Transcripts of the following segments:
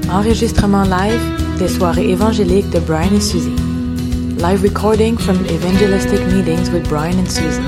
Enregistrement live des soirées évangéliques de Brian et Suzy. Live recording from evangelistic meetings with Brian and Suzy.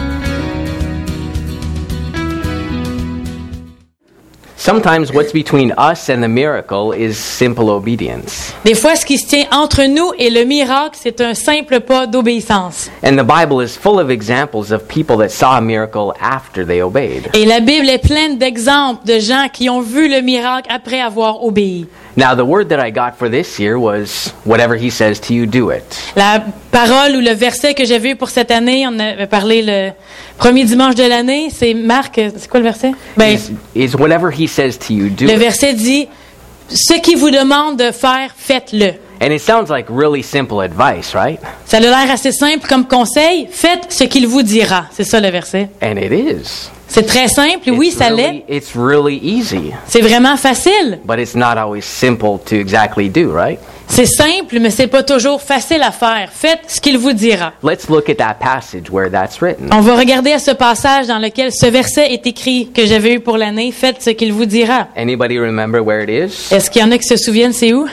Sometimes what's between us and the miracle is simple obedience. Des fois, ce qui se tient entre nous et le miracle, c'est un simple pas d'obéissance. And the Bible is full of examples of people that saw a miracle after they obeyed. Et la Bible est pleine d'exemples de gens qui ont vu le miracle après avoir obéi. Now, the word that I got for this year was, whatever he says to you, do it. La parole ou le verset que j'ai vu pour cette année, on avait parlé le premier dimanche de l'année, c'est Marc, c'est quoi le verset? Is whatever he says to you, do Le it. verset dit, ce qu'il vous demande de faire, faites-le. And it sounds like really simple advice, right? Ça a l'air assez simple comme conseil, faites ce qu'il vous dira. C'est ça le verset. And it is. C'est très simple, oui, ça l'est. It's really easy, C'est vraiment facile. but it's not always simple to exactly do, right? C'est simple, mais c'est pas toujours facile à faire. Faites ce qu'il vous dira. Let's look at that passage where that's written. On va regarder à ce passage dans lequel ce verset est écrit que j'avais eu pour l'année. Faites ce qu'il vous dira. Anybody remember where it is? Est-ce qu'il y en a qui se souviennent, c'est où?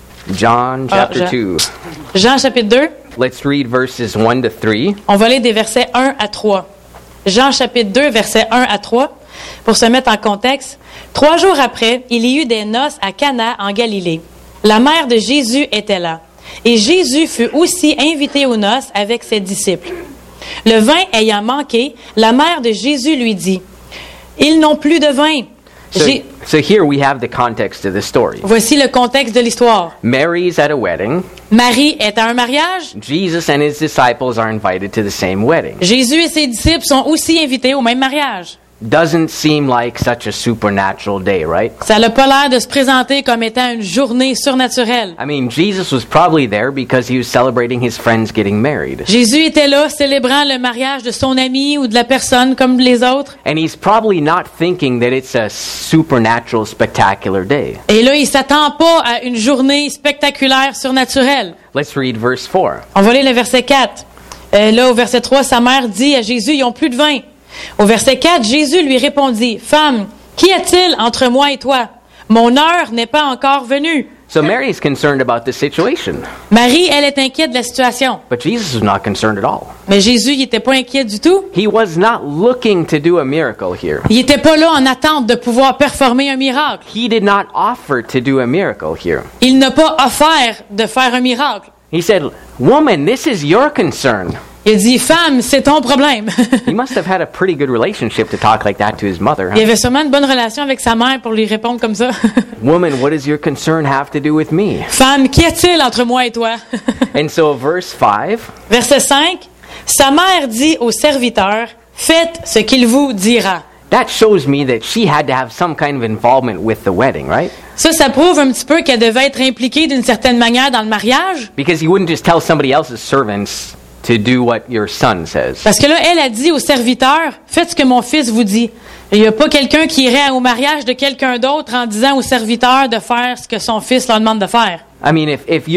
John chapter 2. Jean chapitre 2. Let's read verses 1 to 3. On va lire des versets 1 à 3. Jean chapitre 2, versets 1 à 3. Pour se mettre en contexte, 3 jours après, il y eut des noces à Cana en Galilée. La mère de Jésus était là. Et Jésus fut aussi invité aux noces avec ses disciples. Le vin ayant manqué, la mère de Jésus lui dit, « Ils n'ont plus de vin. » So here we have the context of the story. Voici le contexte de l'histoire. Mary's at a wedding. Marie est à un mariage. Jesus and his disciples are invited to the same wedding. Jésus et ses disciples sont aussi invités au même mariage. Doesn't seem like such a supernatural day, right? Ça n'a pas l'air de se présenter comme étant une journée surnaturelle. I mean, Jesus was probably there because he was celebrating his friends getting married. Jésus était là célébrant le mariage de son ami ou de la personne comme les autres. And he's probably not thinking that it's a supernatural, spectacular day. Et là, il s'attend pas à une journée spectaculaire, surnaturelle. Let's read verse 4. On va lire le verset 4. Là, au verset 3, sa mère dit à Jésus, ils n'ont plus de vin. Au verset 4, Jésus lui répondit, « Femme, qu'y a-t-il entre moi et toi? Mon heure n'est pas encore venue. » So Mary is concerned about the situation. Marie, elle est inquiète de la situation. But Jesus was not concerned at all. Mais Jésus, il n'était pas inquiet du tout. He was not looking to do a miracle here. Il n'était pas là en attente de pouvoir performer un miracle. He did not offer to do a miracle here. Il n'a pas offert de faire un miracle. He said, "Woman, this is your concern." Il a dit, femme, c'est ton problème. He must have had a pretty good relationship to talk like that to his mother. Il Huh? avait sûrement une bonne relation avec sa mère pour lui répondre comme ça. Woman, what does your concern have to do with me? Femme, qu'y a-t-il entre moi et toi? And so verse 5, Verset 5. Sa mère dit au serviteur, faites ce qu'il vous dira. that shows me that she had to have some kind of involvement with the wedding, right? Ça prouve un petit peu qu'elle devait être impliquée d'une certaine manière dans le mariage. Because he wouldn't just tell somebody else's servants to do what your son says. Parce que là, elle a dit au serviteur, faites ce que mon fils vous dit. Il n'y a pas quelqu'un qui irait au mariage de quelqu'un d'autre en disant au serviteur de faire ce que son fils leur demande de faire. I mean, if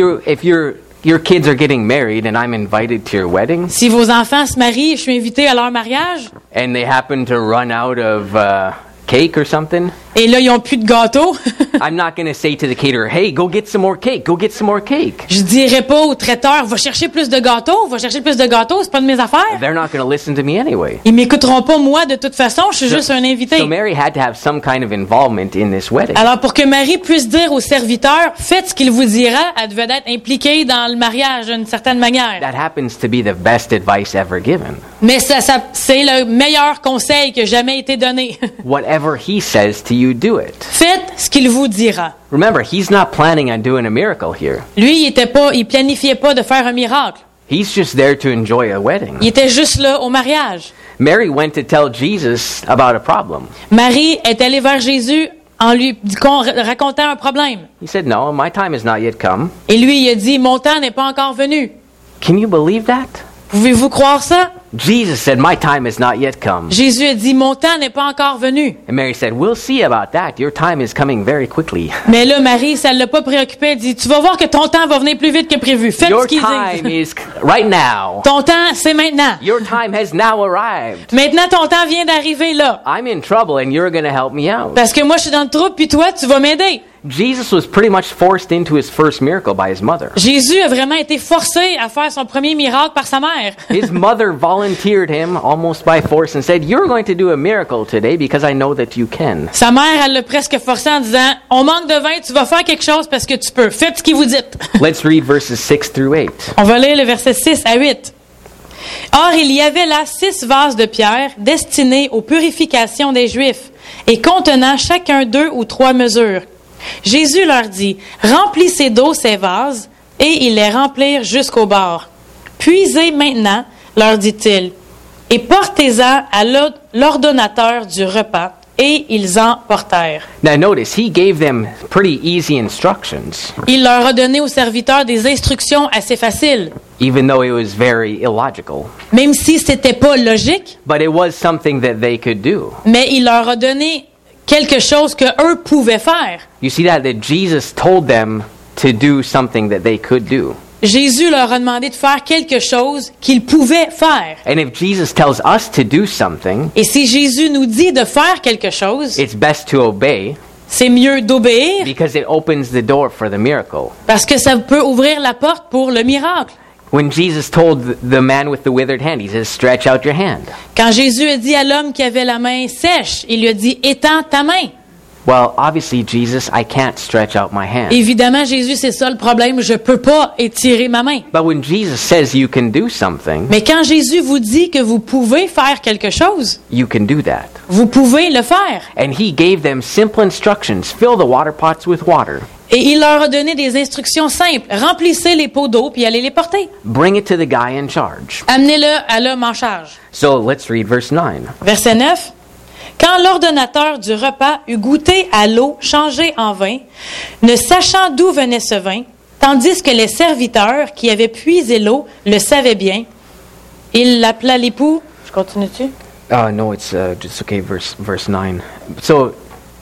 your kids are getting married and I'm invited to your wedding Si vos enfants se marient, je suis invité à leur mariage, and they happen to run out of cake or something, et là, ils n'ont plus de gâteau. I'm not going to say to the caterer, "Hey, go get some more cake. Go get some more cake." Je dirais pas au traiteur, va chercher plus de gâteaux, c'est pas de mes affaires. They're not going to listen to me anyway. Ils m'écouteront pas moi de toute façon, je suis juste un invité. So Mary had to have some kind of involvement in this wedding. Alors pour que Marie puisse dire au serviteur, faites ce qu'il vous dira, elle devait être impliquée dans le mariage d'une certaine manière. That happens to be the best advice ever given. Mais ça c'est le meilleur conseil qui a jamais été donné. Whatever he says to you, do it. Faites ce qu'il vous dira. Remember, he's not planning on doing a miracle here. Lui, il planifiait pas de faire un miracle. He's just there to enjoy a wedding. Il était juste là au mariage. Mary went to tell Jesus about a problem. Marie est allée vers Jésus en lui racontant un problème. He said, "No, my time has not yet come." Et lui, il a dit, mon temps n'est pas encore venu. Can you believe that? Pouvez-vous croire ça? Jesus said, "My time has not yet come." Jésus a dit, mon temps n'est pas encore venu. And Mary said, "We'll see about that. Your time is coming very quickly." Mais là, Marie, ça ne l'a pas préoccupée. Elle dit, tu vas voir que ton temps va venir plus vite que prévu. Faites Your ce qu'il time dit. is right now. Ton temps, c'est maintenant. Your time has now arrived. Maintenant, ton temps vient d'arriver là. I'm in trouble and you're going to help me out. Parce que moi, je suis dans le trouble, puis toi, tu vas m'aider. Jesus was pretty much forced into his first miracle by his mother. Jésus a vraiment été forcé à faire son premier miracle par sa mère. His mother volunteered him almost by force and said, "You're going to do a miracle today because I know that you can." Sa mère, elle l'a presque forcé en disant, on manque de vin, tu vas faire quelque chose parce que tu peux. Faites ce qu'il vous dit. Let's read verses 6 through 8. On va lire le verset 6 à 8. Or, il y avait là 6 vases de pierre destinés aux purifications des Juifs et contenant chacun 2 ou 3 mesures. Jésus leur dit, remplissez d'eau ces vases, et ils les remplirent jusqu'au bord. Puisez maintenant, leur dit-il, et portez-en à l'ordonnateur du repas. Et ils en portèrent. Now notice, he gave them pretty easy instructions, Il leur a donné aux serviteurs des instructions assez faciles, even though it was very illogical. même si c'était pas logique, But it was something that they could do. mais il leur a donné quelque chose que eux pouvaient faire. You see that Jesus told them to do something that they could do. Jésus leur a demandé de faire quelque chose qu'ils pouvaient faire. And if Jesus tells us to do something, Et si Jésus nous dit de faire quelque chose, it's best to obey c'est mieux d'obéir because it opens the door for the miracle. parce que ça peut ouvrir la porte pour le miracle. When Jesus told the man with the withered hand, he says, "Stretch out your hand." Quand Jésus a dit à l'homme qui avait la main sèche, il lui a dit « Étends ta main ». Well, obviously, Jesus, I can't stretch out my hand. Évidemment, Jésus, c'est ça le problème, je peux pas étirer ma main. But when Jesus says you can do something, Mais quand Jésus vous dit que vous pouvez faire quelque chose, you can do that. vous pouvez le faire. And he gave them simple instructions. Fill the water pots with water. Et il leur a donné des instructions simples. Remplissez les pots d'eau puis allez les porter. Bring it to the guy in charge. Amenez-le à l'homme en charge. So let's read verse 9. Verset 9. Quand l'ordonnateur du repas eut goûté à l'eau changée en vin, ne sachant d'où venait ce vin, tandis que les serviteurs qui avaient puisé l'eau le savaient bien, il l'appela l'époux. Je continue-tu? No, it's okay. Verse 9. So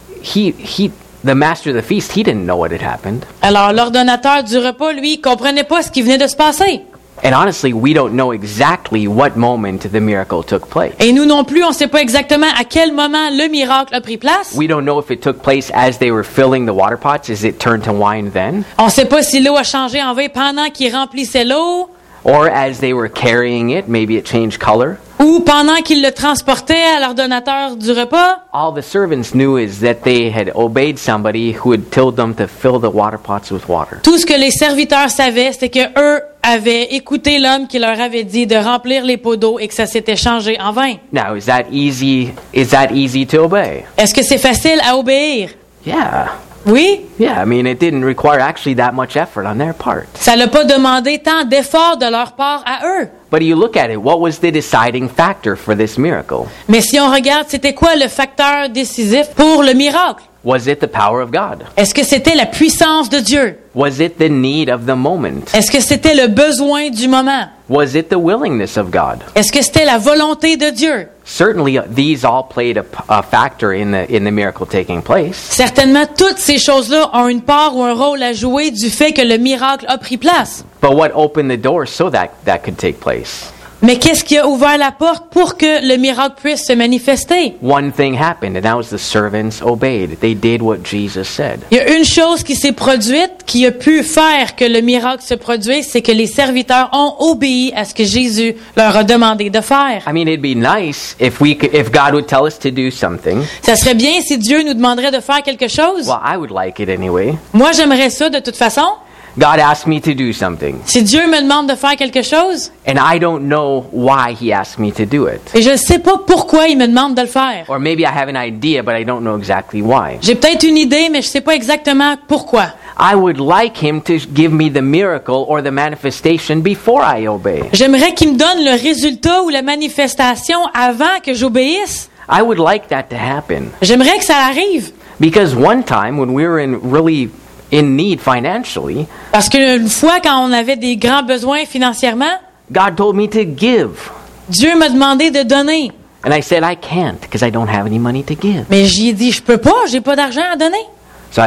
the master of the feast, he didn't know what had happened. Alors l'ordonnateur du repas, lui, comprenait pas ce qui venait de se passer. And honestly, we don't know exactly what moment the miracle took place. Et nous non plus, on ne sait pas exactement à quel moment le miracle a pris place. We don't know if it took place as they were filling the water pots. Is it turned to wine then? On ne sait pas si l'eau a changé en vin pendant qu'ils remplissaient l'eau Or as they were carrying it, maybe it changed color. ou pendant qu'ils le transportaient à l'ordonnateur du repas. All the servants knew is that they had obeyed somebody who had told them to fill the water pots with water. Tout ce que les serviteurs savaient, c'était que eux avaient écouté l'homme qui leur avait dit de remplir les pots d'eau et que ça s'était changé en vin. Now, is that easy? Is that easy to obey? Est-ce que c'est facile à obéir? Yeah. Oui. Yeah, I mean, it didn't require actually that much effort on their part. Ça n'a pas demandé tant d'efforts de leur part à eux. But you look at it, what was the deciding factor for this miracle? Mais si on regarde, c'était quoi le facteur décisif pour le miracle? Was it the power of God? Est-ce que c'était la puissance de Dieu? Was it the need of the moment? Est-ce que c'était le besoin du moment? Was it the willingness of God? Est-ce que c'était la volonté de Dieu? Certainly, these all played a factor in the miracle taking place. Certainement, toutes ces choses-là ont une part ou un rôle à jouer du fait que le miracle a pris place. But what opened the door so that could take place? Mais qu'est-ce qui a ouvert la porte pour que le miracle puisse se manifester? One thing happened, and that was the servants obeyed. They did what Jesus said. Il y a une chose qui s'est produite, qui a pu faire que le miracle se produise, c'est que les serviteurs ont obéi à ce que Jésus leur a demandé de faire. I mean, it'd be nice if God would tell us to do something. Ça serait bien si Dieu nous demanderait de faire quelque chose. Well, I would like it anyway. Moi, j'aimerais ça de toute façon. God asked me to do something, Si Dieu me demande de faire quelque chose, and I don't know why He asked me to do it. et je ne sais pas pourquoi il me demande de le faire. Or maybe I have an idea, but I don't know exactly why. J'ai peut-être une idée, mais je ne sais pas exactement pourquoi. I would like Him to give me the miracle or the manifestation before I obey. J'aimerais qu'il me donne le résultat ou la manifestation avant que j'obéisse. I would like that to happen. J'aimerais que ça arrive. Because one time when we were really in need financially, Parce qu'une fois, quand on avait des grands besoins financièrement, God told me to give. Dieu m'a demandé de donner. And I said, I can't because I don't have any money to give. Mais j'y ai dit, je peux pas, j'ai pas d'argent à donner. So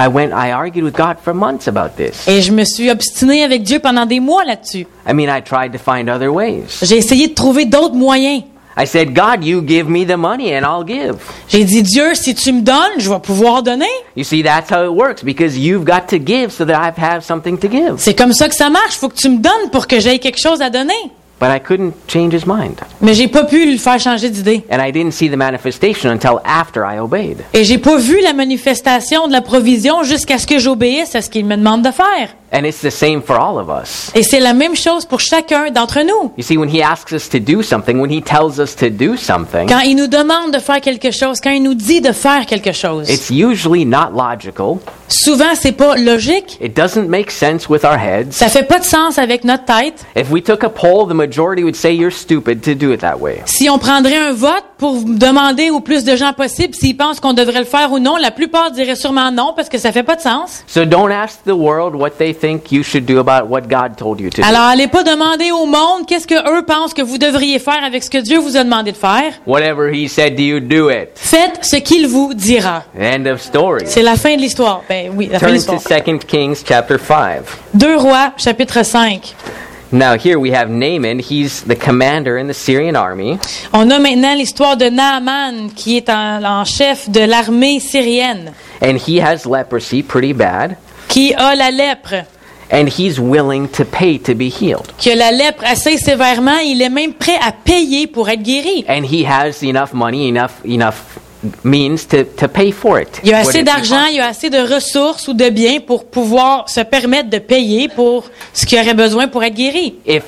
I argued with God for months about this. Et je me suis obstinée avec Dieu pendant des mois là-dessus. I mean, I tried to find other ways. J'ai essayé de trouver d'autres moyens. I said, God, you give me the money and I'll give. J'ai dit, Dieu, si tu me donnes, je vais pouvoir donner. You see, that's how it works because you've got to give so that I have something to give. C'est comme ça que ça marche. Il faut que tu me donnes pour que j'aie quelque chose à donner. But I couldn't change his mind. Mais j'ai pas pu le faire changer d'idée. And I didn't see the manifestation until after I obeyed. Et j'ai pas vu la manifestation de la provision jusqu'à ce que j'obéisse à ce qu'il me demande de faire. And it's the same for all of us. Et c'est la même chose pour chacun d'entre nous. You see, when he asks us to do something, when he tells us to do something, Quand il nous demande de faire quelque chose, quand il nous dit de faire quelque chose, it's usually not logical. souvent c'est pas logique. It doesn't make sense with our heads. Ça fait pas de sens avec notre tête. If we took a poll, the majority would say you're stupid to do it that way. Si on prendrait un vote pour demander au plus de gens possible s'ils pensent qu'on devrait le faire ou non, la plupart diraient sûrement non parce que ça fait pas de sens. So don't ask the world what they think you should do about what God told you to do. Alors, allez pas demander au monde qu'est-ce que eux pensent que vous devriez faire avec ce que Dieu vous a demandé de faire. Whatever he said to you, do it. Faites ce qu'il vous dira. End of story. C'est la fin de l'histoire. Ben oui, la fin de Turn to l'histoire. 2 Kings chapter 5. 2 Rois, chapitre 5. Now here we have Naaman. He's the commander in the Syrian army. On a maintenant l'histoire de Naaman, qui est en chef de l'armée syrienne, And he has leprosy pretty bad. qui a la lèpre. And he's willing to pay to be healed. Qui a la lèpre assez sévèrement, il est même prêt à payer pour être guéri. And he has enough money, enough means to pay for it. Il y a Would assez it be d'argent, il y a assez de ressources ou de biens pour pouvoir se permettre de payer pour ce qu'il aurait besoin pour être guéri. If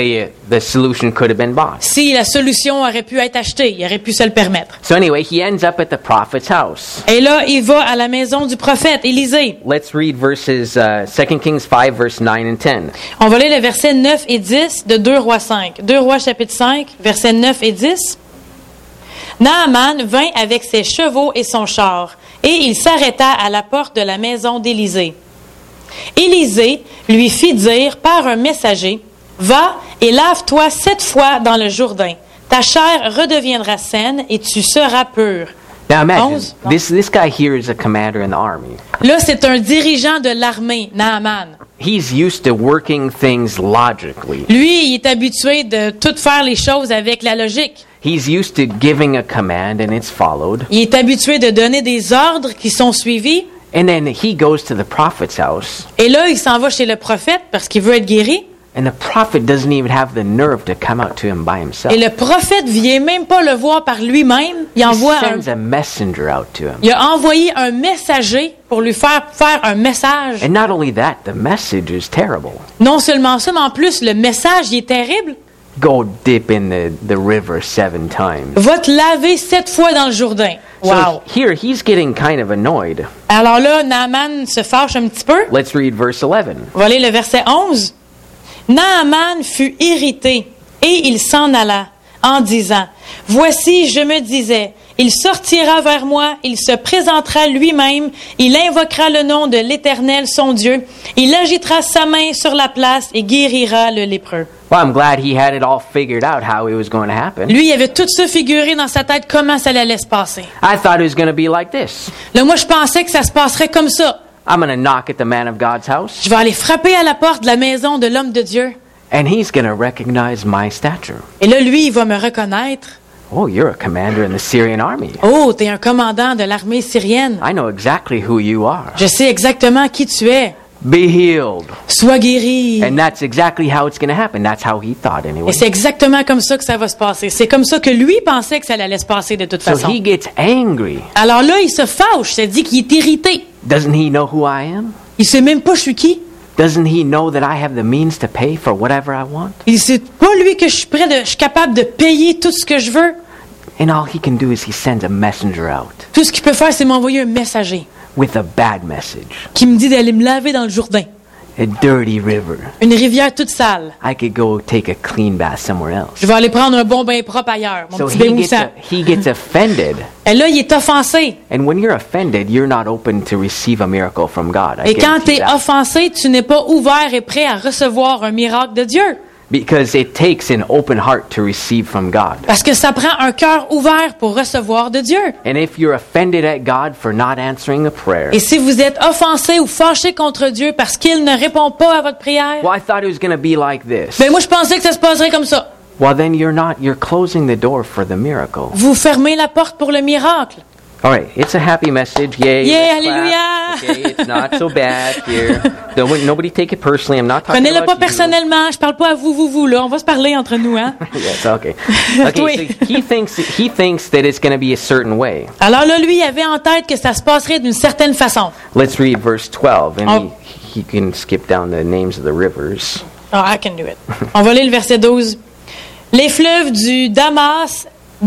the solution could have been bought. Si la solution aurait pu être achetée, il aurait pu se le permettre. So anyway, he ends up at the prophet's house. Et là, il va à la maison du prophète, Élisée. Let's read verses 2 Kings 5 verse 9 and 10. On va lire les versets 9 et 10 de 2 Rois 5. 2 Rois chapitre 5, versets 9 et 10. Naaman vint avec ses chevaux et son char, et il s'arrêta à la porte de la maison d'Élisée. Élisée lui fit dire par un messager, « Va et lave-toi 7 fois dans le Jourdain. Ta chair redeviendra saine et tu seras pur. » Now imagine, 11. this guy here is a commander in the army. Là, c'est un dirigeant de l'armée, Naaman. He's used to working things logically. Lui, il est habitué de tout faire les choses avec la logique. He's used to giving a command and it's followed. Il est habitué de donner des ordres qui sont suivis. And then he goes to the prophet's house. Et là, il s'en va chez le prophète parce qu'il veut être guéri. And the prophet doesn't even have the nerve to come out to him by himself. Et le prophète vient même pas le voir par lui-même. Il He envoie sends a messenger out to him. il a envoyé un messager pour lui faire un message. And not only that, the message is terrible. Non seulement ça, mais en plus, le message, il est terrible. Go dip in the river 7 times. Va te laver 7 fois dans le Jourdain. Wow. So here he's getting kind of annoyed. Alors là, Naaman se fâche un petit peu. Let's read verse 11. On va aller le verset 11. Naaman fut irrité et il s'en alla en disant, « Voici, je me disais, il sortira vers moi, il se présentera lui-même, il invoquera le nom de l'Éternel, son Dieu, il agitera sa main sur la place et guérira le lépreux. » Well, I'm glad he had it all figured out how it was going to happen. Lui, il avait tout ça figuré dans sa tête, comment ça allait se passer. I thought it was going to be like this. Là, moi, je pensais que ça se passerait comme ça. I'm going to knock at the man of God's house, Je vais aller frapper à la porte de la maison de l'homme de Dieu. and he's going to recognize my stature. Et là, lui, il va me reconnaître. Oh, you're a commander in the Syrian army. Oh, t'es un commandant de l'armée syrienne. I know exactly who you are. Je sais exactement qui tu es. Be healed. Sois guéri. And that's exactly how it's going to happen. That's how he thought anyway. Et c'est exactement comme ça que ça va se passer. C'est comme ça que lui pensait que ça allait se passer de toute So façon. he gets angry. Alors là, il se fâche, se dit qu'il est irrité. Doesn't he know who I am? Il sait même pas je suis qui. Doesn't he know that I have the means to pay for whatever I want? Il sait pas lui que je suis capable de payer tout ce que je veux. And all he can do is he sends a messenger out Tout ce qu'il peut faire, c'est m'envoyer un messager with a bad message. qui me dit d'aller me laver dans le Jourdain. A dirty river. Une rivière toute sale. I could go take a clean bath somewhere else. Je vais aller prendre un bon bain propre ailleurs. Mon So petit bain he moussant. gets offended. Et là, il est offensé. And when you're offended, you're not open to receive a miracle from God. I Et quand tu guarantee es that. offensé, tu n'es pas ouvert et prêt à recevoir un miracle de Dieu. Because it takes an open heart to receive from God. Parce que ça prend un cœur ouvert pour recevoir de Dieu. And if you're offended at God for not answering a prayer, Et si vous êtes offensé ou fâché contre Dieu parce qu'il ne répond pas à votre prière, well, I thought it was going to be like this. ben moi je pensais que ça se passerait comme ça. well, then you're closing the door for the miracle. Vous fermez la porte pour le miracle. All right, it's a happy message. Yay. Yeah, let's clap. hallelujah. Okay, it's not so bad here. Nobody take it personally. I'm not talking Prenez-le pas about you. personnellement. Je parle pas à vous, là. On va se parler entre nous, hein. Yes, okay. Okay, Oui. so he thinks that it's going to be a certain way. Alors là, lui, il avait en tête que ça se passerait d'une certaine façon. Let's read verse 12, and Oh. he can skip down the names of the rivers. Oh, I can do it. On va lire le verset 12. Les fleuves du Damas,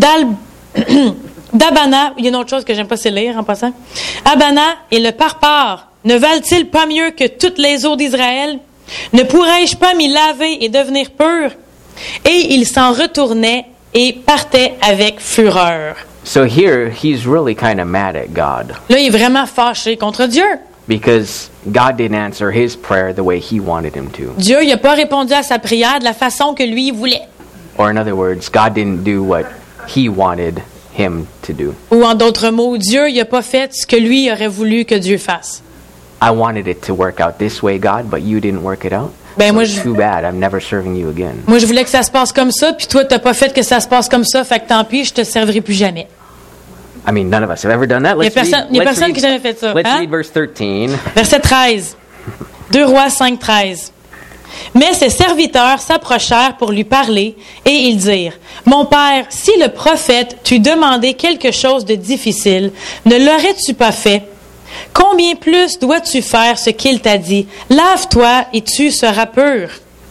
d'Abana, il y a une autre chose que j'aime pas c'est lire en passant. Abana et le Parpar, ne valent-ils pas mieux que toutes les eaux d'Israël? Ne pourrais-je pas m'y laver et devenir pur? Et il s'en retournait et partait avec fureur. So here, he's really kind of mad at God Là, il est vraiment fâché contre Dieu. because God didn't answer his prayer the way he wanted him to. Dieu, il n'a pas répondu à sa prière de la façon que lui voulait. Or in other words, God didn't do what he wanted him to do. Ou en d'autres mots, Dieu, il n'a pas fait ce que lui aurait voulu que Dieu fasse. I wanted it to work out this way, God, but you didn't work it out. Ben, So moi, too bad. I'm never serving you again. Moi, je voulais que ça se passe comme ça, puis toi, t'as pas fait que ça se passe comme ça, fait que tant pis, je te servirai plus jamais. I mean, none of us have ever done that. Il y a personne qui a jamais fait ça. Let's Hein? read verse 13. Verset 13. 2 Rois 5, 13. Mais ses serviteurs s'approchèrent pour lui parler, et ils dirent, « Mon père, si le prophète t'eût demandé quelque chose de difficile, ne l'aurais-tu pas fait? Combien plus dois-tu faire ce qu'il t'a dit? Lave-toi et tu seras pur. »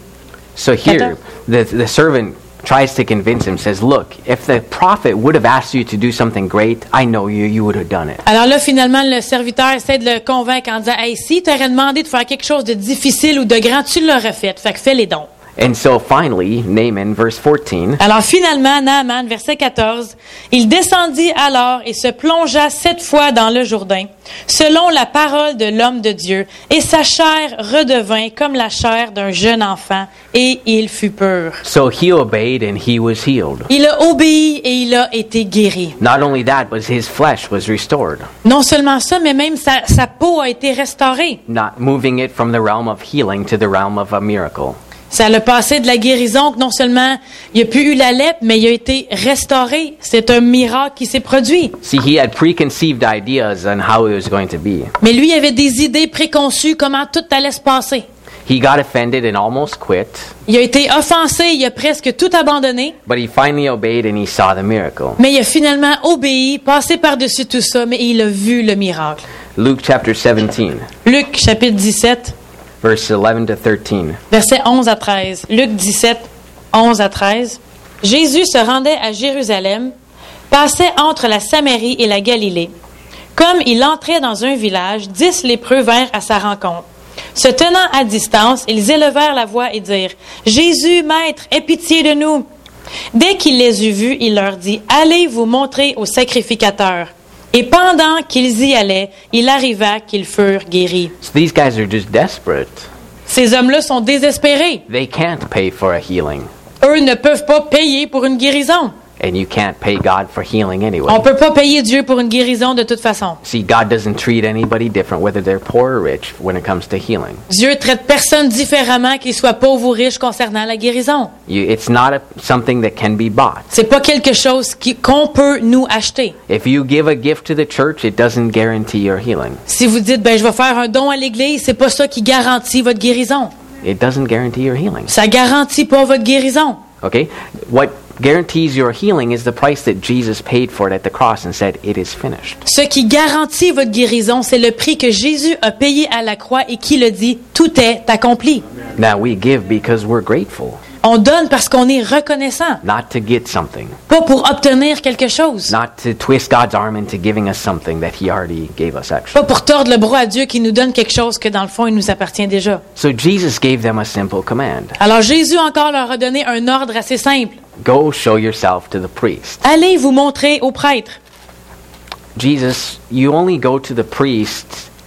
So here, the servant tries to convince him, says, look, if the prophet would have asked you to do something great, I know you would have done it. Alors là, finalement, le serviteur essaie de le convaincre en disant, « Hey, si t'aurais demandé de faire quelque chose de difficile ou de grand, tu l'aurais fait. Fait que fais les dons. » And so finally, Naaman, verse 14, Alors finalement, Naaman, verset 14, il descendit alors et se plongea 7 fois dans le Jourdain, selon la parole de l'homme de Dieu, et sa chair redevint comme la chair d'un jeune enfant, et il fut pur. so he obeyed and he was healed. Il a obéi et il a été guéri. Not only that, but his flesh was restored, Non seulement ça, mais même sa peau a été restaurée. not moving it from the realm of healing to the realm of a miracle. Ça l'a passé de la guérison que non seulement il a pu eu la lèpre, mais il a été restauré. C'est un miracle qui s'est produit. See, he had preconceived ideas on how it was going to be. Mais lui avait des idées préconçues comment tout allait se passer. He got offended and almost quit, Il a été offensé, il a presque tout abandonné, but he finally obeyed and he saw the miracle. mais il a finalement obéi, passé par-dessus tout ça, mais il a vu le miracle. Luke chapter 17, Luc chapitre 17, verse 11 to 13. versets 11 à 13. Luc 17, 11 à 13. Jésus se rendait à Jérusalem, passait entre la Samarie et la Galilée. Comme il entrait dans un village, 10 lépreux vinrent à sa rencontre. Se tenant à distance, ils élevèrent la voix et dirent, « Jésus, Maître, aie pitié de nous. » Dès qu'il les eut vus, il leur dit, « Allez vous montrer au sacrificateur. » Et pendant qu'ils y allaient, il arriva qu'ils furent guéris. So these guys are just desperate. Ces hommes-là sont désespérés. They can't pay for a healing. Eux ne peuvent pas payer pour une guérison. And you can't pay God for healing anyway. On ne peut pas payer Dieu pour une guérison de toute façon. See, God doesn't treat anybody different, whether they're poor or rich, when it comes to healing. Dieu traite personne différemment, qu'il soit pauvre ou riche, concernant la guérison. It's not something that can be bought. C'est pas quelque chose qu'on peut nous acheter. If you give a gift to the church, it doesn't guarantee your healing. Si vous dites, ben je vais faire un don à l'Église, c'est pas ça qui garantit votre guérison. It doesn't guarantee your healing. Ça garantit pas votre guérison. Okay? What guarantees your healing is the price that Jesus paid for it at the cross and said, it is finished. Ce qui garantit votre guérison, c'est le prix que Jésus a payé à la croix et qui le dit, tout est accompli. Now we give because we're grateful, On donne parce qu'on est reconnaissant, not to get something, pas pour obtenir quelque chose, not to twist God's arm into giving us something that He already gave us pas actually. pour tordre le bras à Dieu qui nous donne quelque chose que dans le fond, il nous appartient déjà. So Jesus gave them a simple command. Alors Jésus encore leur a donné un ordre assez simple. Go show yourself to the priest. Allez vous montrer au prêtre. Jesus, you only go to the priest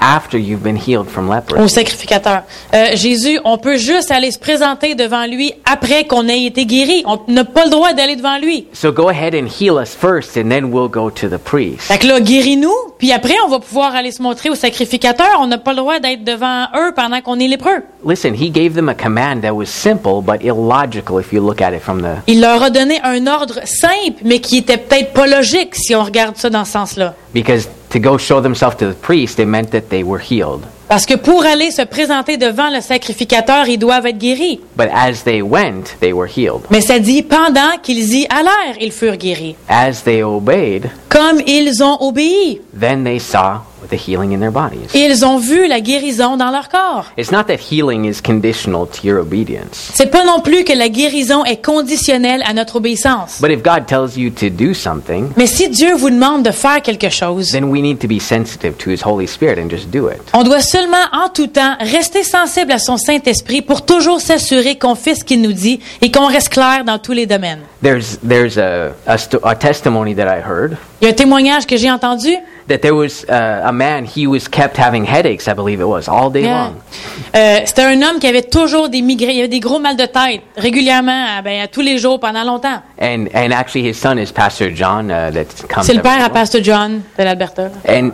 after you've been healed from Au leprosy. sacrificateur. Jésus, on peut juste aller se présenter devant lui après qu'on ait été guéri. On n'a pas le droit d'aller devant lui. So go ahead and heal us first, and then we'll go to the priest. Fait que là, guéris-nous, puis après, on va pouvoir aller se montrer au sacrificateur. On n'a pas le droit d'être devant eux pendant qu'on est lépreux. Listen, he gave them a command that was simple but illogical if you look at it from the... Il leur a donné un ordre simple, mais qui était peut-être pas logique si on regarde ça dans ce sens-là. Because to go show themselves to the priest, it meant that they were healed. Parce que pour aller se présenter devant le sacrificateur, ils doivent être guéris. But as they went, they were healed. Mais ça dit, pendant qu'ils y allèrent, ils furent guéris. As they obeyed, Comme ils ont obéi, then they saw the healing in their bodies. ils ont vu la guérison dans leur corps. It's not that healing is conditional to your obedience. C'est pas non plus que la guérison est conditionnelle à notre obéissance. But if God tells you to do something, Mais si Dieu vous demande de faire quelque chose, then we need to be sensitive to His Holy Spirit and just do it. on doit seulement en tout temps rester sensible à son Saint-Esprit pour toujours s'assurer qu'on fait ce qu'il nous dit et qu'on reste clair dans tous les domaines. There's a testimony that I heard Il y a un témoignage que j'ai entendu. that there was a man, he was kept having headaches, I believe it was, all day long. C'était un homme qui avait toujours des migraines, il avait des gros mal de tête régulièrement, à tous les jours pendant longtemps. And actually his son is Pastor John that comes C'est le every père à week. Pastor John de l'Alberta.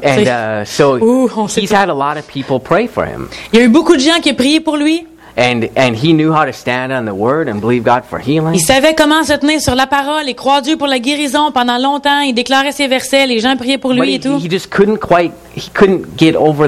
So Ouh, on sait he's pas. had a lot of people pray for him. Il y a eu beaucoup de gens qui ont prié pour lui. And he knew how to stand on the word and believe God for healing. Il savait comment se tenir sur la parole et croire Dieu pour la guérison pendant longtemps. Il déclarait ses versets, les gens priaient pour But lui et tout. he just couldn't get over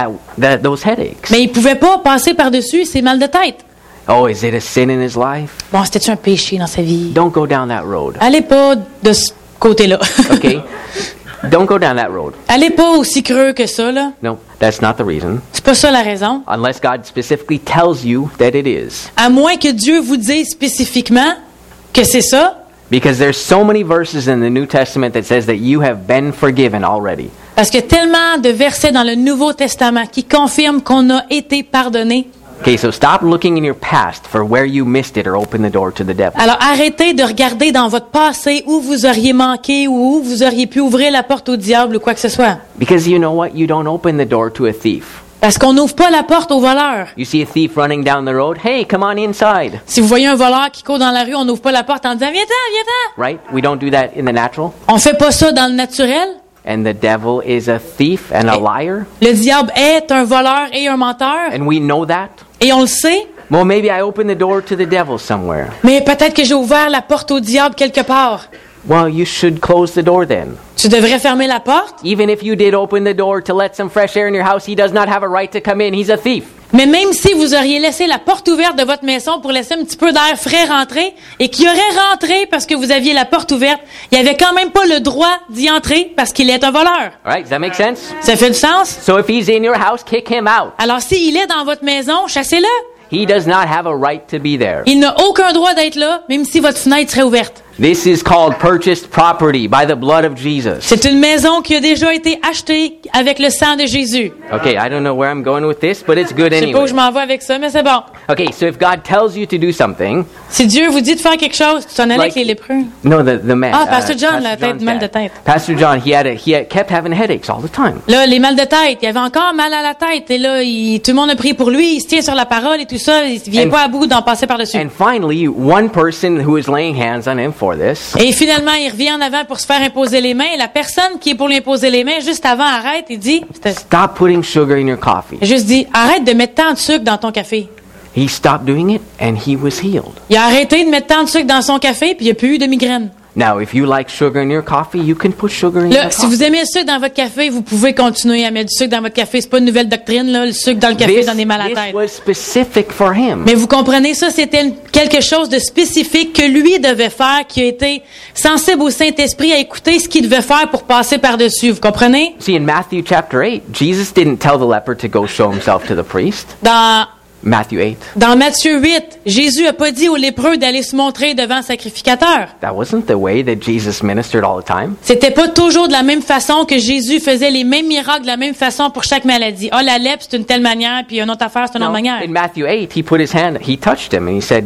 those headaches. Mais il pouvait pas passer par-dessus ses mal de tête. Oh, is it a sin in his life? Bon, c'était-tu un péché dans sa vie? Don't go down that road. Allez pas de ce côté-là. Okay? Don't go down that road. Allez pas aussi creux que ça, là. No, that's not the reason. C'est pas ça la raison. Unless God specifically tells you that it is. À moins que Dieu vous dise spécifiquement que c'est ça. Because there's so many verses in the New Testament that says that you have been forgiven already. Parce qu'il y a tellement de versets dans le Nouveau Testament qui confirment qu'on a été pardonné. Okay, so stop looking in your past for where you missed it or opened the door to the devil. Alors arrêtez de regarder dans votre passé où vous auriez manqué ou où vous auriez pu ouvrir la porte au diable ou quoi que ce soit. Because you know what? You don't open the door to a thief. Parce qu'on n'ouvre pas la porte au voleur. You see a thief running down the road, hey, come on inside. Si vous voyez un voleur qui court dans la rue, on n'ouvre pas la porte en disant « Viens-t'en, viens-t'en! Right? We don't do that in the natural. » On fait pas ça dans le naturel. And the devil is a thief and a liar. Le diable est un voleur et un menteur. And we know that. Et on le sait. Well, maybe I opened the door to the devil somewhere. Mais peut-être que j'ai ouvert la porte au diable quelque part. Well, you should close the door then. Tu devrais fermer la porte. Even if you did open the door to let some fresh air in your house, he does not have a right to come in. He's a thief. Mais même si vous auriez laissé la porte ouverte de votre maison pour laisser un petit peu d'air frais rentrer et qu'il aurait rentré parce que vous aviez la porte ouverte, il avait quand même pas le droit d'y entrer parce qu'il est un voleur. All right? Does that make sense? Ça fait du sens? So if he's in your house, kick him out. Alors s'il est dans votre maison, chassez-le. He does not have a right to be there. Il n'a aucun droit d'être là, même si votre fenêtre serait ouverte. This is called purchased property by the blood of Jesus. C'est une maison qui a déjà été achetée avec le sang de Jésus. Okay, I don't know where I'm going with this, but it's good Je sais pas où anyway. je m'en vais avec ça, mais c'est bon. Okay, so if God tells you to do something, Si Dieu vous dit de faire quelque chose, tu t'en allais avec les lépreux. no, the man. Ah, Pastor John, la tête, John's mal de dad. tête. Pastor John, he kept having headaches all the time. Là, les mal de tête, il avait encore mal à la tête. Et là, tout le monde a prié pour lui, il se tient sur la parole et tout ça. Il vient And- pas à bout d'en passer par-dessus. And finally, one person who was laying hands on him for this, Et finalement, il revient en avant pour se faire imposer les mains. Et la personne qui est pour lui imposer les mains, juste avant, arrête et dit, stop putting sugar in your coffee. il a juste dit, arrête de mettre tant de sucre dans ton café. He stopped doing it and he was healed. Il a arrêté de mettre tant de sucre dans son café, puis il n'y a plus eu de migraine. Now, if you like sugar in your coffee, you can put sugar in Là, your si coffee. vous aimez le sucre dans votre café, vous pouvez continuer à mettre du sucre dans votre café. C'est pas une nouvelle doctrine, là. Le sucre dans le café donne des mal à la This tête. was specific for him. Mais vous comprenez, ça, c'était quelque chose de spécifique que lui devait faire, qui a été sensible au Saint-Esprit à écouter ce qu'il devait faire pour passer par-dessus. Vous comprenez? See, in Matthew chapter 8, Jesus didn't tell the leper to go show himself to the priest. Matthew 8. Dans Matthieu 8, Jésus a pas dit aux lépreux d'aller se montrer devant le sacrificateur. That wasn't the way that Jesus ministered all the time. C'était pas toujours de la même façon que Jésus faisait les mêmes miracles de la même façon pour chaque maladie. Ah, la lèpre, c'est une telle manière, puis une autre affaire, c'est une autre manière. In Matthew 8, he put his hand, he touched him, and he said,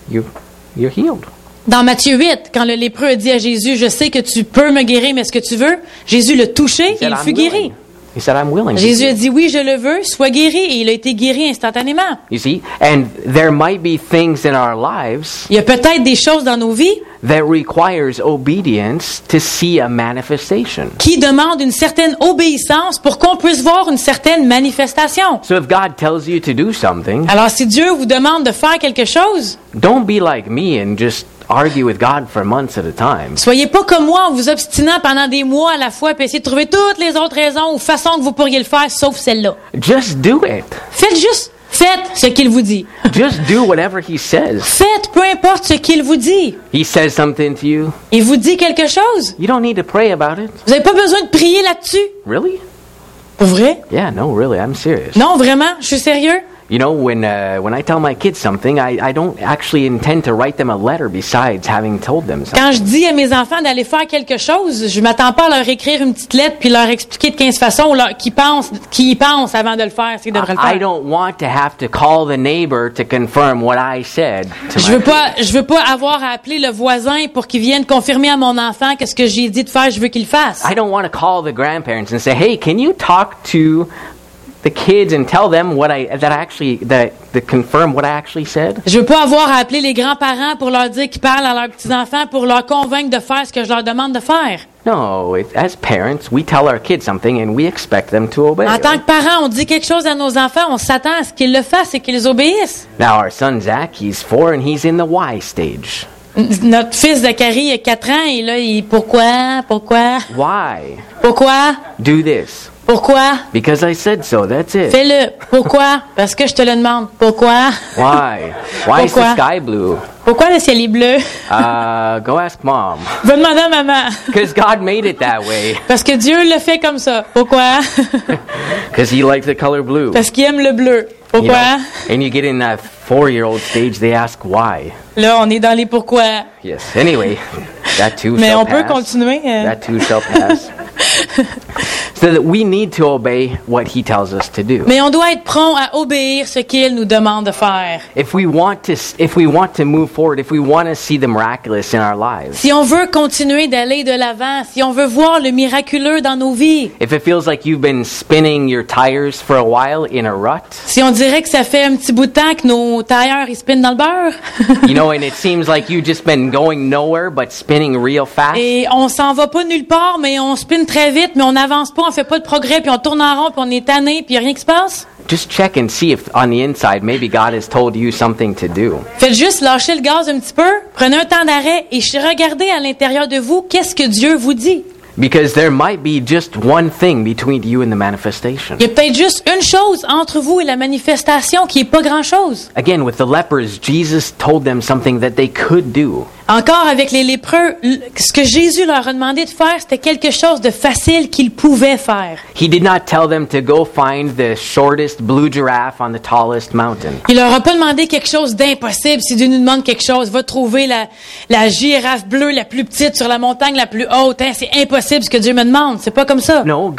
you're healed. Dans Matthieu 8, quand le lépreux a dit à Jésus, je sais que tu peux me guérir, mais est-ce que tu veux? Jésus l'a touché et He said, il I'm fut guéri. willing. He said, I'm willing. Jésus a dit, oui, je le veux, sois guéri. Et il a été guéri instantanément. You see? And there might be things in our lives Il y a peut-être des choses dans nos vies that requires obedience to see a manifestation. qui demandent une certaine obéissance pour qu'on puisse voir une certaine manifestation. So if God tells you to do something, Alors, si Dieu vous demande de faire quelque chose, don't be like me and just argue with God for months at a time. soyez pas comme moi en vous obstinant pendant des mois à la fois puis essayez de trouver toutes les autres raisons ou façons que vous pourriez le faire, sauf celle-là. Just do it. Faites ce qu'il vous dit. Just do whatever He says. Faites peu importe ce qu'il vous dit. He says something to you. Il vous dit quelque chose. You don't need to pray about it. Vous n'avez pas besoin de prier là-dessus. Really? Pour vrai? Yeah, no, really, I'm serious. Non, vraiment? Je suis sérieux? You know, when I tell my kids something, I don't actually intend to write them a letter besides having told them something. Quand je dis à mes enfants d'aller faire quelque chose, je m'attends pas à leur écrire une petite lettre puis leur expliquer de 15 façons qu'ils pensent avant de le faire, s'ils devraient le I faire. don't want to have to call the neighbor to confirm what I said to Je my veux pas avoir à appeler le voisin pour qu'il vienne confirmer à mon enfant que ce que j'ai dit de faire, je veux qu'il le fasse. I don't want to call the grandparents and say, "Hey, can you talk to the kids and tell them that confirm what I actually said?" Je veux pas avoir à appeler les grands-parents pour leur dire qu'ils parlent à leurs petits-enfants pour leur convaincre de faire ce que je leur demande de faire. No, as parents, we tell our kids something and we expect them to obey. En tant que parents, on dit quelque chose à nos enfants, on s'attend à ce qu'ils le fassent et qu'ils obéissent. Now our son Zach, he's 4 and he's in the why stage. Notre fils Zachary a 4 ans et là, pourquoi? Why? Pourquoi? Do this. Pourquoi? Because I said so, that's it. Fais-le. Pourquoi? Parce que je te le demande. Pourquoi? Why? Why is the Pourquoi? sky blue? Pourquoi le ciel est bleu? Go ask mom. Va demander à maman. Because God made it that way. Parce que Dieu le fait comme ça. Pourquoi? Because He likes the color blue. Parce qu'il aime le bleu. You Pourquoi? know? And you get in that 4-year-old stage, they ask why. Là, on est dans les pourquoi. Yes. Anyway, that too Mais shall on peut pass. continuer. That too shall pass. So that we need to obey what He tells us to do. Mais on doit être prompt à obéir ce qu'il nous demande de faire. If we want to move forward, if we want to see the miraculous in our lives, Si on veut continuer d'aller de l'avant, si on veut voir le miraculeux dans nos vies, if it feels like you've been spinning your tires for a while in a rut, si on dirait que ça fait un petit bout de temps que nos tailleurs ils spinent dans le beurre, you know, and it seems like you've just been going nowhere but spinning real fast, et on s'en va pas nulle part, mais on spinne très vite, mais on n'avance pas, on fait pas de progrès, puis on tourne en rond, puis on est tanné, puis y a rien qui se passe. just check and see if on the inside maybe God has told you something to do. Faites juste lâcher le gaz un petit peu, prenez un temps d'arrêt et regardez à l'intérieur de vous qu'est-ce que Dieu vous dit. Because there might be just one thing between you and the manifestation. Il y a peut-être juste une chose entre vous et la manifestation qui est pas grand-chose. Again, with the lepers, Jesus told them something that they could do. Encore avec les lépreux, ce que Jésus leur a demandé de faire, c'était quelque chose de facile qu'ils pouvaient faire. He did not tell them to go find the shortest blue giraffe on the tallest mountain. Il leur a pas demandé quelque chose d'impossible. Si Dieu nous demande quelque chose, va trouver la girafe bleue la plus petite sur la montagne la plus haute. Hein, c'est impossible ce que Dieu me demande. C'est pas comme ça. No,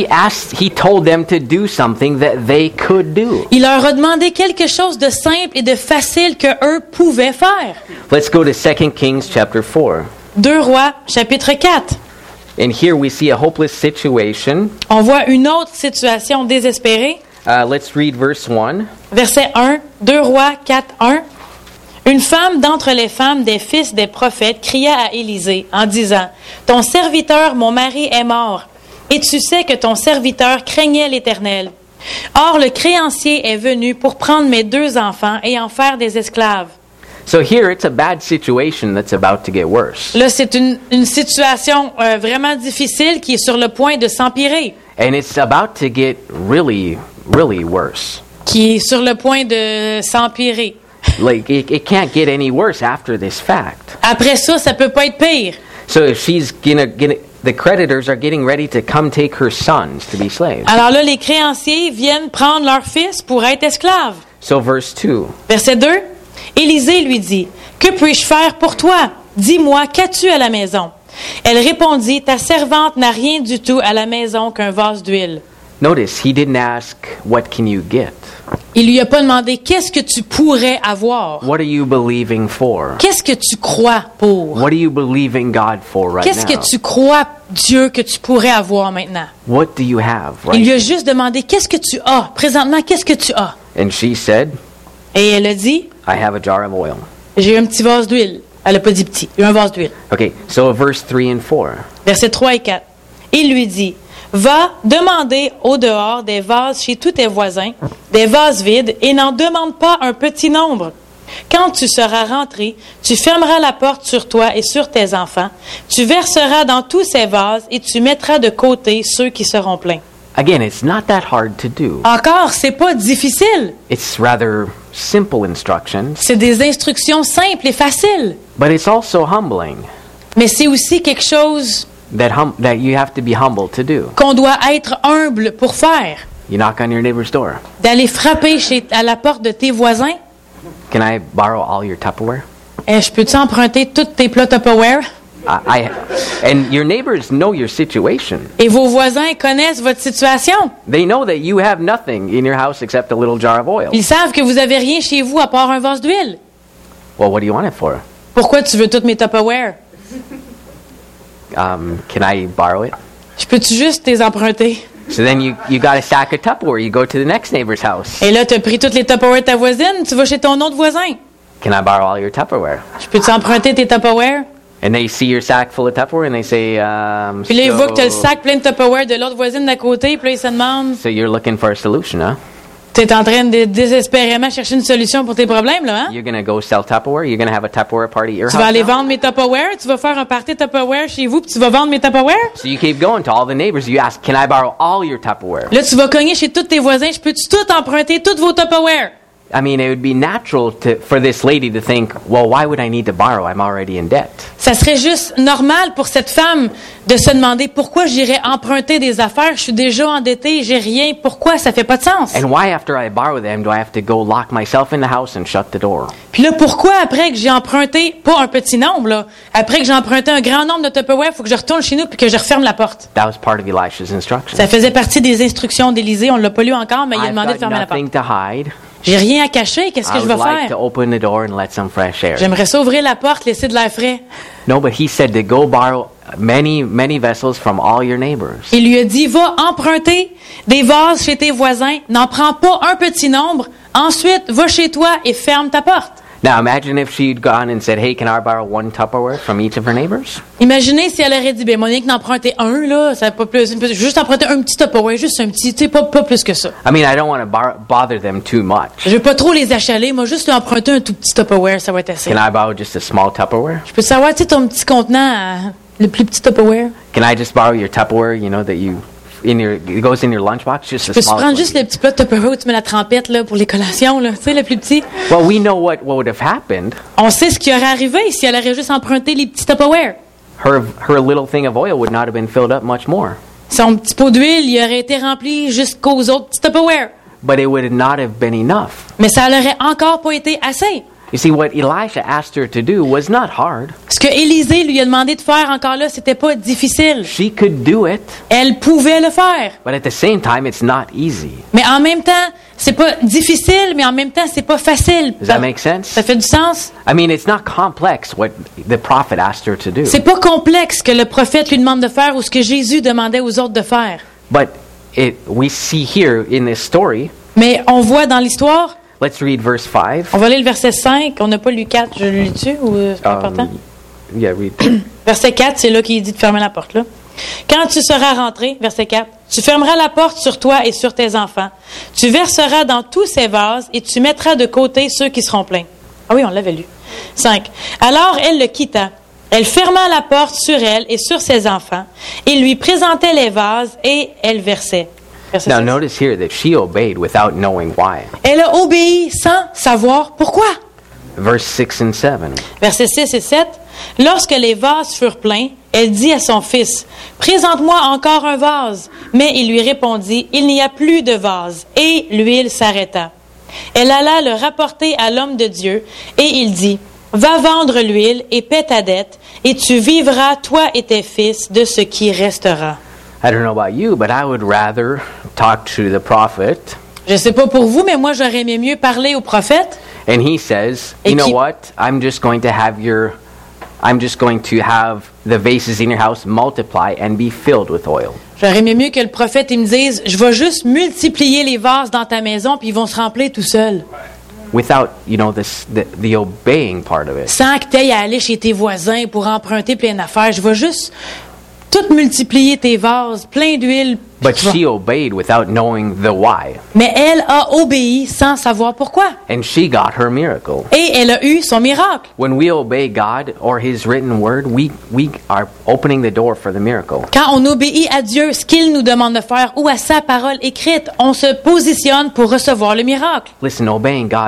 he told them to do something that they could do. Il leur a demandé quelque chose de simple et de facile que eux pouvaient faire. Let's go to 2 Kings chapter 4. 2 Rois, chapitre 4. And here we see a hopeless situation. On voit une autre situation désespérée. Let's read verse 1. Verset 1, 2 Rois 4, 1. Une femme d'entre les femmes des fils des prophètes cria à Élisée en disant, « Ton serviteur, mon mari, est mort, et tu sais que ton serviteur craignait l'Éternel. Or, le créancier est venu pour prendre mes 2 enfants et en faire des esclaves. » So here it's a bad situation that's about to get worse. Là, c'est une situation vraiment difficile qui est sur le point de s'empirer, And it's about to get really, really worse. qui est sur le point de s'empirer. Like, it can't get any worse after this fact. Après ça, ça peut pas être pire. So she's the creditors are getting ready to come take her sons to be slaves. Alors là, les créanciers viennent prendre leur fils pour être esclaves. So verse 2. Verset 2. Élisée lui dit, « Que puis-je faire pour toi? Dis-moi, qu'as-tu à la maison? » Elle répondit, « Ta servante n'a rien du tout à la maison qu'un vase d'huile. » Notice, he didn't ask, what can you get? Il lui a pas demandé qu'est-ce que tu pourrais avoir. What are you believing for? Qu'est-ce que tu crois pour? What are you believing God for right Qu'est-ce now? que tu crois, Dieu, que tu pourrais avoir maintenant? What do you have Il lui a right? juste demandé qu'est-ce que tu as. Présentement, qu'est-ce que tu as? And she said, Et elle a dit, I have a jar of oil. j'ai un petit vase d'huile. Elle a pas dit petit, il y a un vase d'huile. Okay, so verse 3 and 4. Versets 3 et 4. Il lui dit, va demander au dehors des vases chez tous tes voisins, des vases vides, et n'en demande pas un petit nombre. Quand tu seras rentré, tu fermeras la porte sur toi et sur tes enfants. Tu verseras dans tous ces vases et tu mettras de côté ceux qui seront pleins. Again, it's not that hard to do. Encore, c'est pas difficile. It's rather simple instructions, C'est des instructions simples et faciles. but it's also humbling Mais c'est aussi quelque chose that you have to be humble to do. qu'on doit être humble pour faire. You knock on your neighbor's door. D'aller frapper à la porte de tes voisins. Can I borrow all your Tupperware? Je peux-tu emprunter tous tes plats Tupperware? And your neighbors know your situation. Et vos voisins connaissent votre situation. They know that you have nothing in your house except a little jar of oil. Ils savent que vous avez rien chez vous à part un vase d'huile. Well, what do you want it for? Pourquoi tu veux toutes mes Tupperware? Can I borrow it? Je peux-tu juste les emprunter? So then you got a stack of Tupperware. You go to the next neighbor's house. Et là, tu as pris toutes les Tupperware de ta voisine, tu vas chez ton autre voisin. Can I borrow all your Tupperware? Je peux-tu emprunter tes Tupperware? And they see your sack full of Tupperware and they say, Puis là, ils voient que tu as le sac plein de Tupperware de l'autre voisine d'à côté, puis là, ils se demandent, so you're looking for a solution, huh? tu es en train de désespérément chercher une solution pour tes problèmes, là, hein? You're going to go sell Tupperware? You're going to have a Tupperware party at your Tu vas house aller now? vendre mes Tupperware, tu vas faire un party Tupperware chez vous, puis tu vas vendre mes Tupperware? So you keep going to all the neighbors. You ask, can I borrow all your Tupperware? Là, tu vas cogner chez tous tes voisins, je peux-tu tout emprunter, toutes vos Tupperware? I mean, it would be natural for this lady to think, well, why would I need to borrow? I'm already in debt. Ça serait juste normal pour cette femme de se demander pourquoi j'irais emprunter des affaires, je suis déjà endettée, j'ai rien, pourquoi? Ça fait pas de sens. And why, after I borrow them, do I have to go lock myself in the house and shut the door? Puis là, pourquoi après que j'ai emprunté, pas un petit nombre, là, après que j'ai emprunté un grand nombre de Tupperware, il faut que je retourne chez nous puis que je referme la porte? That was part of Elisha's instruction. Ça faisait partie des instructions d'Élisée, on ne l'a pas lu encore, mais il a I've demandé de got fermer la porte. nothing to hide. J'ai rien à cacher, qu'est-ce que I je would vais like to faire? open the door and let some fresh air. J'aimerais ça ouvrir la porte, laisser de l'air frais. No, but he said to go borrow many vessels from all your neighbors. Il lui a dit, va emprunter des vases chez tes voisins, n'en prends pas un petit nombre, ensuite va chez toi et ferme ta porte. Now imagine if she'd gone and said, hey, can I borrow one Tupperware from each of her neighbors? Imaginez si elle aurait dit, ben, mon que d'emprunter un, là, ça pas plus, juste emprunter un petit Tupperware, juste un petit, tu sais, pas plus que ça. I mean, I don't want to bother them too much. Je veux pas trop les achaler, moi, juste emprunter un tout petit Tupperware, ça va être assez. Can I borrow just a small Tupperware? Je peux savoir, tu sais, ton petit contenant, le plus petit Tupperware. Can I just borrow your Tupperware, you know, that you, it goes in your lunchbox, just a Peux-tu small prendre juste le petit plat de Tupperware où tu mets la trempette, là, pour les collations, là, tu sais, le plus petit? Well, we know what would have happened. On sait ce qui aurait arrivé si elle aurait juste emprunté les petits Tupperware. Her little thing of oil would not have been filled up much more. Son petit pot d'huile, il aurait été rempli jusqu'aux autres petits Tupperware. But it would not have been enough. Mais ça n'aurait encore pas été assez. You see, what Elisha asked her to do was not hard. Ce que Élisée lui a demandé de faire encore là, c'était pas difficile. She could do it, Elle pouvait le faire. but at the same time, it's not easy. Mais en même temps, c'est pas difficile, mais en même temps, c'est pas facile. Does that make sense? Ça fait du sens? I mean, it's not complex what the prophet asked her to do. C'est pas complexe ce que le prophète lui demande de faire ou ce que Jésus demandait aux autres de faire. But we see here in this story, Mais on voit dans l'histoire, let's read verse 5. on va lire le verset 5, on n'a pas lu 4, je le lis-tu ou c'est pas important? Yeah, read. Verset 4, c'est là qu'il dit de fermer la porte, là. Quand tu seras rentré, verset 4, tu fermeras la porte sur toi et sur tes enfants. Tu verseras dans tous ces vases et tu mettras de côté ceux qui seront pleins. Ah oui, on l'avait lu. 5. Alors elle le quitta. Elle ferma la porte sur elle et sur ses enfants. Il lui présentait les vases et elle versait. Verset Now 6. notice here that she obeyed without knowing why. Elle a obéi sans savoir pourquoi. Verse 6 and 7. Versets 6 et 7. Lorsque les vases furent pleins, elle dit à son fils, « Présente-moi encore un vase. » Mais il lui répondit, « Il n'y a plus de vase. » Et l'huile s'arrêta. Elle alla le rapporter à l'homme de Dieu, et il dit, « Va vendre l'huile et paie ta dette, et tu vivras, toi et tes fils, de ce qui restera. » I don't know about you, but I would rather talk to the prophet Je sais pas pour vous, mais moi, j'aurais aimé mieux parler au prophète. And he says, Et you know qui- what? I'm just going to have the vases in your house multiply and be filled with oil. J'aurais aimé mieux que le prophète il me dise, je vais juste multiplier les vases dans ta maison, puis ils vont se remplir tout seuls. Without, the obeying part of it. Sans que tu ailles à aller chez tes voisins pour emprunter plein d'affaires. Je vais juste tout multiplier tes vases, plein d'huile. But she obeyed without knowing the why. Mais elle a obéi sans savoir pourquoi. And she got her miracle. Et elle a eu son miracle. When we obey God or His written word, we are opening the door for the miracle. Quand on obéit à Dieu, ce qu'il nous demande de faire, ou à sa parole écrite, on se positionne pour recevoir le miracle. Listen, obeying God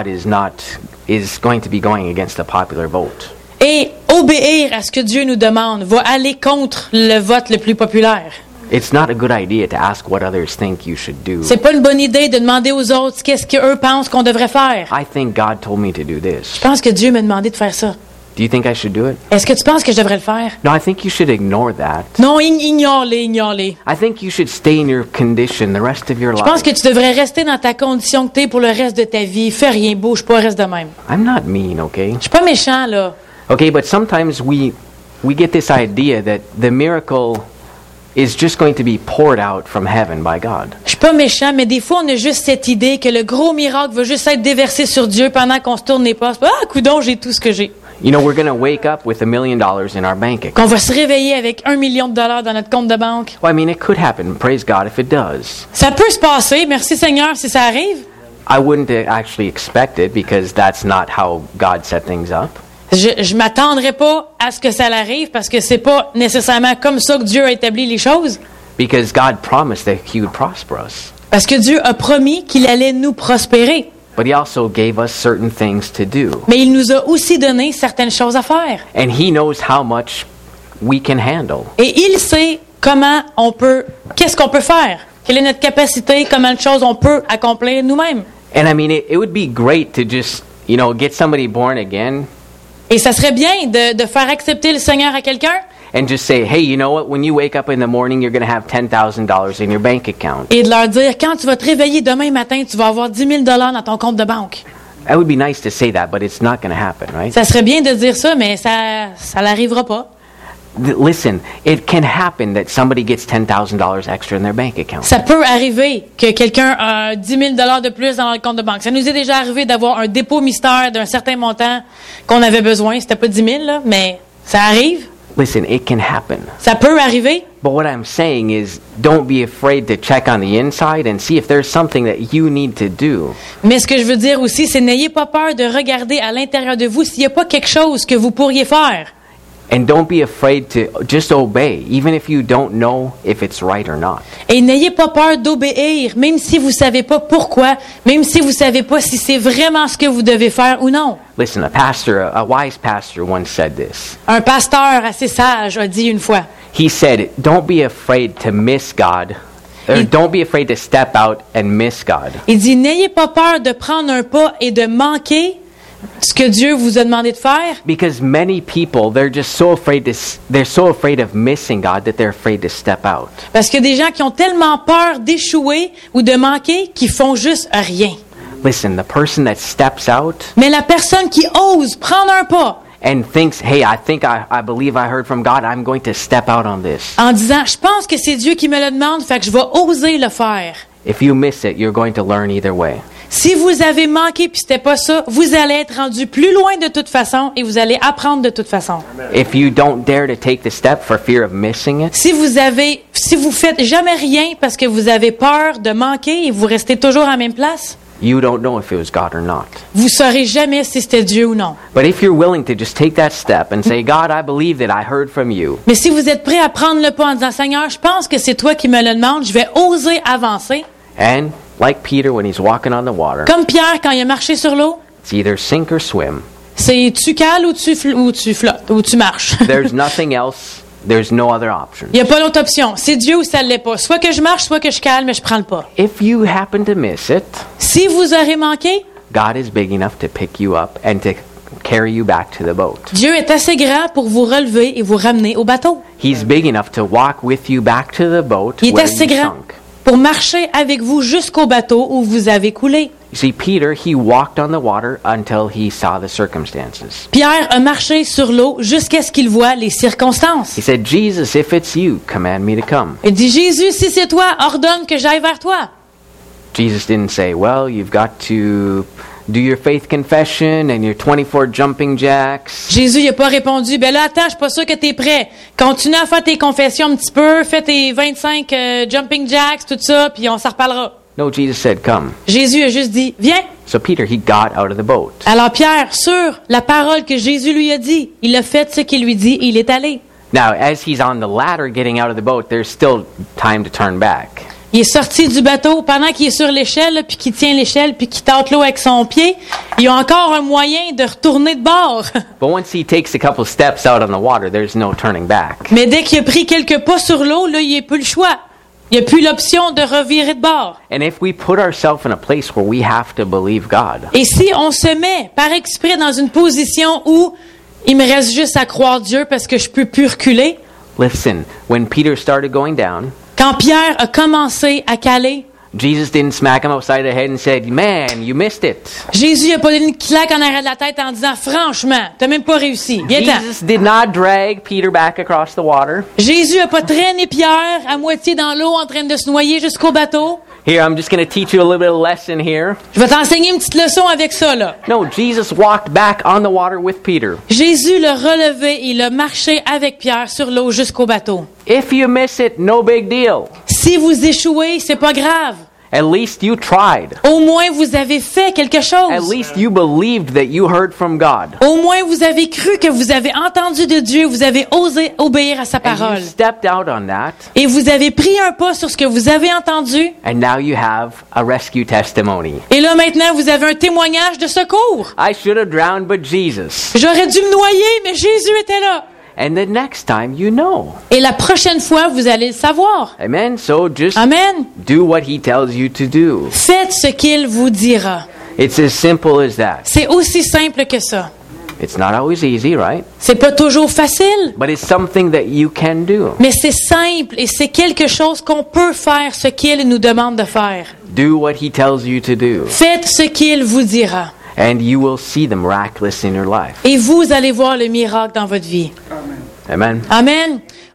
is going to be going against the popular vote. Et obéir à ce que Dieu nous demande va aller contre le vote le plus populaire. It's not a good idea to ask what others think you should do. C'est pas une bonne idée de demander aux autres qu'est-ce qu'eux pensent qu'on devrait faire. I think God told me to do this. Je pense que Dieu m'a demandé de faire ça. Do you think I should do it? Est-ce que tu penses que je devrais le faire? No, I think you should ignore that. Non, ignore-les, ignore-les. I think you should stay in your condition the rest of your Je pense life. que tu devrais rester dans ta condition que t'es pour le reste de ta vie. Fais rien, bouge pas, reste de même. I'm not mean, okay? Je suis pas méchant, là. Okay, but sometimes we get this idea that the miracle is just going to be poured out from heaven by God. Je suis pas méchant, mais des fois, on a juste cette idée que le gros miracle va juste être déversé sur Dieu pendant qu'on se tourne les postes. Ah, coudonc, j'ai tout ce que j'ai. You know, we're going to wake up with $1 million in our bank account. Qu'on va se réveiller avec $1 million dans notre compte de banque. Well, I mean, it could happen. Praise God if it does. Ça peut se passer, merci Seigneur, si ça arrive. I wouldn't actually expect it because that's not how God set things up. Je m'attendrai pas à ce que ça arrive parce que c'est pas nécessairement comme ça que Dieu a établi les choses. Because God promised that He would prosper us. Parce que Dieu a promis qu'il allait nous prospérer. But He also gave us certain things to do. Mais il nous a aussi donné certaines choses à faire. And He knows how much we can handle. Et il sait qu'est-ce qu'on peut faire. Quelle est notre capacité, comment de choses on peut accomplir nous-mêmes. And I mean, it would be great to just, get somebody born again Et ça serait bien de faire accepter le Seigneur à quelqu'un and just say, hey, you know what? When you wake up in the morning, you're going to have $10,000 in your bank account. et de leur dire, quand tu vas te réveiller demain matin, tu vas avoir $10 000 dans ton compte de banque. It would be nice to say that, but it's not going to happen, right? Ça serait bien de dire ça, mais ça n'arrivera pas. Listen, it can happen that somebody gets $10,000 extra in their bank account. Ça peut arriver que quelqu'un a $10 000 de plus dans leur compte de banque. Ça nous est déjà arrivé d'avoir un dépôt mystère d'un certain montant qu'on avait besoin. C'était pas 10 000, là, mais ça arrive. Listen, it can happen. Ça peut arriver. But what I'm saying is, don't be afraid to check on the inside and see if there's something that you need to do. Mais ce que je veux dire aussi, c'est n'ayez pas peur de regarder à l'intérieur de vous s'il n'y a pas quelque chose que vous pourriez faire. And don't be afraid to just obey, even if you don't know if it's right or not. Et n'ayez pas peur d'obéir, même si vous savez pas pourquoi, même si vous savez pas si c'est vraiment ce que vous devez faire ou non. Listen, a wise pastor once said this. Un pasteur assez sage a dit une fois, He said, don't be afraid to miss God. Or don't be afraid to step out and miss God. il dit, n'ayez pas peur de prendre un pas et de manquer ce que Dieu vous a demandé de faire. Because many people, they're so afraid of missing God that they're afraid to step out. Parce qu'il y a des gens qui ont tellement peur d'échouer ou de manquer qu'ils font juste rien. Listen, the person that steps out Mais la personne qui ose prendre un pas and thinks, hey, I believe I heard from God, I'm going to step out on this. en disant, je pense que c'est Dieu qui me le demande, fait que je vais oser le faire. If you miss it, you're going to learn either way. Si vous avez manqué puis c'était pas ça, vous allez être rendu plus loin de toute façon et vous allez apprendre de toute façon. If you don't dare to take the step for fear of missing it, Si vous faites jamais rien parce que vous avez peur de manquer et vous restez toujours à la même place, you don't know if it was God or not. vous saurez jamais si c'était Dieu ou non. But if you're willing to just take that step and say, God, I believe that I heard from you, Mais si vous êtes prêt à prendre le pas en disant, Seigneur, je pense que c'est toi qui me le demandes, je vais oser avancer. and like Peter when he's walking on the water, Comme Pierre quand il a marché sur l'eau, it's either sink or swim. c'est tu cales ou tu flottes, ou tu marches. There's nothing else. There's no other option. Il n'y a pas d'autre option. C'est Dieu ou ça ne l'est pas. Soit que je marche, soit que je cale, mais je prends le pas. If you happen to miss it, Si vous aurez manqué, God is big enough to pick you up and to carry you back to the boat. Dieu est assez grand pour vous relever et vous ramener au bateau. He's big enough to walk with you back to the boat Il est where assez you grand sunk. pour marcher avec vous jusqu'au bateau où vous avez coulé. You see, Peter, he walked on the water until he saw the circumstances. Pierre a marché sur l'eau jusqu'à ce qu'il voie les circonstances. He said, Jesus, if it's you, command me to come. Il dit, Jésus, si c'est toi, ordonne que j'aille vers toi. Jesus didn't say, well, you've got to do your faith confession and your 24 jumping jacks. Jésus n'a pas répondu, ben là, attends, je suis pas sûr que tu es prêt. Continue à faire tes confessions un petit peu, fais tes 25 jumping jacks, tout ça, puis on s'en reparlera. No, Jesus said, come. Jésus a juste dit, viens. So Peter, he got out of the boat. Alors Pierre, sur la parole que Jésus lui a dit, il a fait ce qu'il lui dit et il est allé. Now, as he's on the ladder getting out of the boat, there's still time to turn back. Il est sorti du bateau pendant qu'il est sur l'échelle, là, puis qu'il tient l'échelle, puis qu'il tâte l'eau avec son pied. Il a encore un moyen de retourner de bord. But once he takes a couple steps out on the water, there's no turning back. Mais dès qu'il a pris quelques pas sur l'eau, là, il n'y a plus le choix. Il n'y a plus l'option de revirer de bord. And if we put ourselves in a place where we have to believe God, Et si on se met par exprès dans une position où il me reste juste à croire Dieu parce que je peux plus reculer, listen, when Peter started going down, quand Pierre a commencé à caler, Jesus didn't smack him upside the head and said, man, you missed it. Jésus n'a pas donné une claque en arrière de la tête en disant, franchement, t'as même pas réussi. Viens-t'en. Jesus did not drag Peter back across the water. Jésus n'a pas traîné Pierre à moitié dans l'eau en train de se noyer jusqu'au bateau. Here, I'm just going to teach you a little bit of lesson here. Je vais t'enseigner une petite leçon avec ça, là. No, Jesus walked back on the water with Peter. Jésus l'a relevé, il a marché avec Pierre sur l'eau jusqu'au bateau. If you miss it, no big deal. Si vous échouez, c'est pas grave. At least you tried. Au moins, vous avez fait quelque At chose. least you believed that you heard from God. Au moins, vous avez cru que vous avez entendu de Dieu, vous avez osé obéir à sa And parole. you stepped out on that, Et vous avez pris un pas sur ce que vous avez entendu. and now you have a rescue testimony. Et là, maintenant, vous avez un témoignage de secours. I should have drowned, but Jesus. J'aurais dû me noyer, mais Jésus était là. And the next time you know. Et la prochaine fois, vous allez le savoir. Amen. So just Amen. do what he tells you to do. Faites ce qu'il vous dira. It's as simple as that. C'est aussi simple que ça. It's not always easy, right? C'est pas toujours facile, But it's something that you can do. mais c'est simple et c'est quelque chose qu'on peut faire ce qu'il nous demande de faire. Do what he tells you to do. Faites ce qu'il vous dira. And you will see the miraculous in your life. Et vous allez voir le miracle dans votre vie. Amen. Amen.